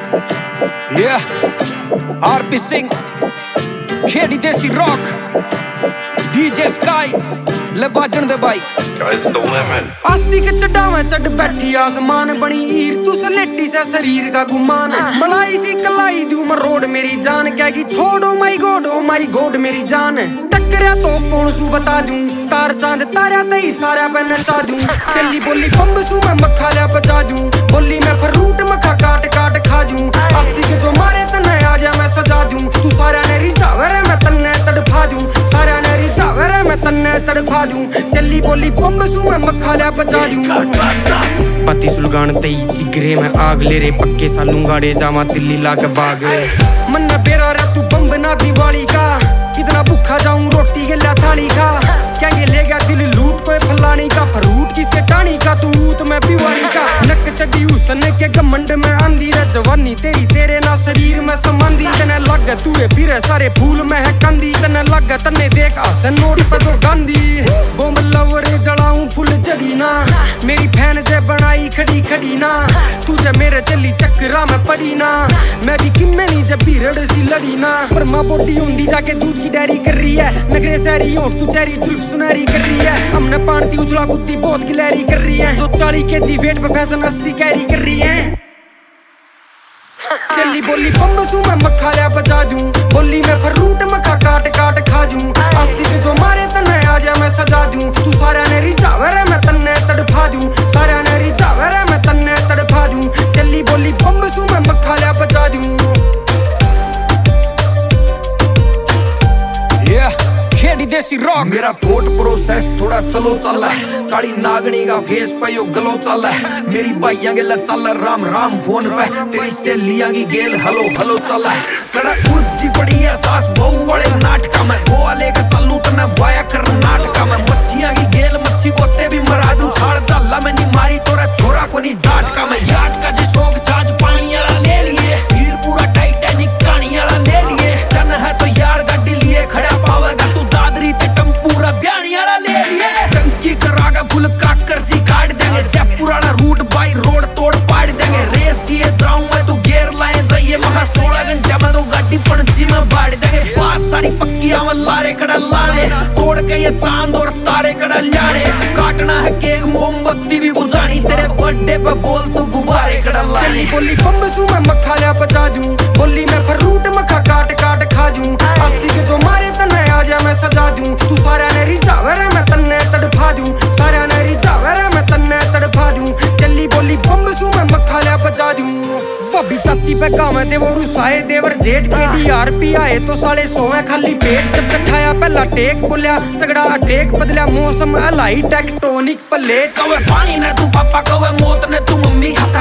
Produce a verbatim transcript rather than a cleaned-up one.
Yeah, RP Singh, Khedi देसी rock, DJ sky, ले बाजन दे बाई। आसी के चढ़ावे चढ़ बैठी आसमान बनी हीर, तू सलेटी से शरीर का गुमान। मलाई सी कलाई दू मरोड़ मेरी जान, कहेगी छोड़ो माई गोड ओ माई गोड मेरी जान। टकरिया तो कौन सू बता दूं, तार चांद तारा तई सारा पे नचा दूं। चली बोली बम्ब सू मैं मक्खा लिया बचा दूं, बोली मैं फ्रूट मक्खा काट काट खा दूं। आसी के जो मारे तन्ने आ जा मैं सजा दूं, तू सारा ने रिझावे रे मैं तन्ने तड़फा दूं। सारा ने रिझावे रे मैं तन्ने तड़फा दूं। चली बोली बम्ब सू मैं मक्खा लिया बचा दूं। पति सुलगान तई जिगरे में आग ले रे, पक्के सालूंगाड़े जावा दिल्ली लाके बाग। मन बेरा रे तू बम्ब ना दिवाली का, कितना भूखा जाऊं रोटी के ला थाली खा। कहेंगे ले गया दिल लूट कोई फलानी का, फ्रूट की सेठानी का तू तो मैं पिवानी का। नक चढ़ी उसने के घमंड में आंधी रे, जवानी तेरी तेरे ना शरीर में संबंधी। तने लग तुए फिर सारे फूल में है कंदी, तने लग तने देख आसन नोट पे तो गांधी। बम लवरे जलाऊं फुल जड़ी ना, मेरी फैन जे बनाई खड़ी खड़ी ना। तुझे मेरे चली चक्रा में पड़ी ना, मैं भी किम्मे नहीं जब भीड़ सी लड़ी ना। पर माँ बोटी होंदी जाके दूध की डेयरी कर रही है, नगरे सहरी हो तू चेरी जुल्फ सुनहरी कर रही है। हमने पानती उछला कुत्ती बहुत गिलहरी कर रही है, जो चाली के जी वेट पे फैशन अस्सी कैरी कर रही है। चली बोली बम्ब सू मैं मक्खा लिया बचा दूं, बोली मैं फ्रूट मक्खा काट काट खा दूं। आसी के जो मारे तन्ने आ जा मैं सजा दूं, तू सारा ने रिझावे रे मैं तन्ने तड़फा दूं। सारा ने रिझावे रे मैं तन्ने तड़फा दूं। चली बोली बम्ब सू मैं मक्खा लिया बचा दूं। Yeah, खेड़ी देसी रॉक। मेरा थॉट प्रोसेस थोड़ा स्लो चल है, काली नागनी का फेस पे यो गलो चल है। मेरी भाइयां गेला चल राम राम फोन पे, तेरी सहेलियां की गेल हलो हलो चल है। कड़ा ऊंची पड़ी है सास बहु वाले नाटका में, गोवा लेकर चलूं तने वाया कर्नाटका में। मच्छियां की गेल मच्छी कोते भी मरा दूं, छाड़ जाला में नहीं मारी तोरा छोरा को नहीं जाटका में। याट का जो शौक जाज पानी वाला ले लिए, हीर पूरा टाइटैनिक कहानी वाला ले लिए। जन है तो यार गाड़ी लिए खड़ा पावेगा तू, दादरी ते टम्पूरा ब्यानी वाला ले लिए। टंकी करागा फुल काकर सी काट देंगे, जयपुर वाला रूट बाई रोड तोड़ पाड़ देंगे। रेस दिए जाऊं मैं तू गेर लाए जाइए, महा सोलह घंटे में तो गाड़ी पणजी में बाड़ देंगे। बात सारी पक्कियां में लारे कड़ा लाने, तोड़ के ये चांद और तारे कड़ा लाने। काटना है केक मोमबत्ती भी बुझानी, तेरे बर्थडे पे बोल तू गुब्बारे कड़ा लाने। बोली बम्ब सू मैं मक्खा लिया बचा दूं, बोली मैं फ्रूट मक्खा काट काट खा दूं। आसी के जो मारे तन्ने आ जा मैं सजा दूं, तू सारा ने रिझावे रे मैं तन्ने तड़फा दूं। सारा ने रिझावे रे मैं तन्ने तड़फा दूं। चली बोली बम्ब सू मैं मक्खा लिया बचा दूं। भाभी चाची पे गावे ते वो रुसाए देवर जेठ के डी आर पी आए तो साले सोए खाली पेट। जब कठाया पहला टेक बोलिया तगड़ा टेक बदलिया, मौसम हलाई टेक्टोनिक प्लेट। कवे पानी ने तू पापा कवे मौत ने तू मम्मी,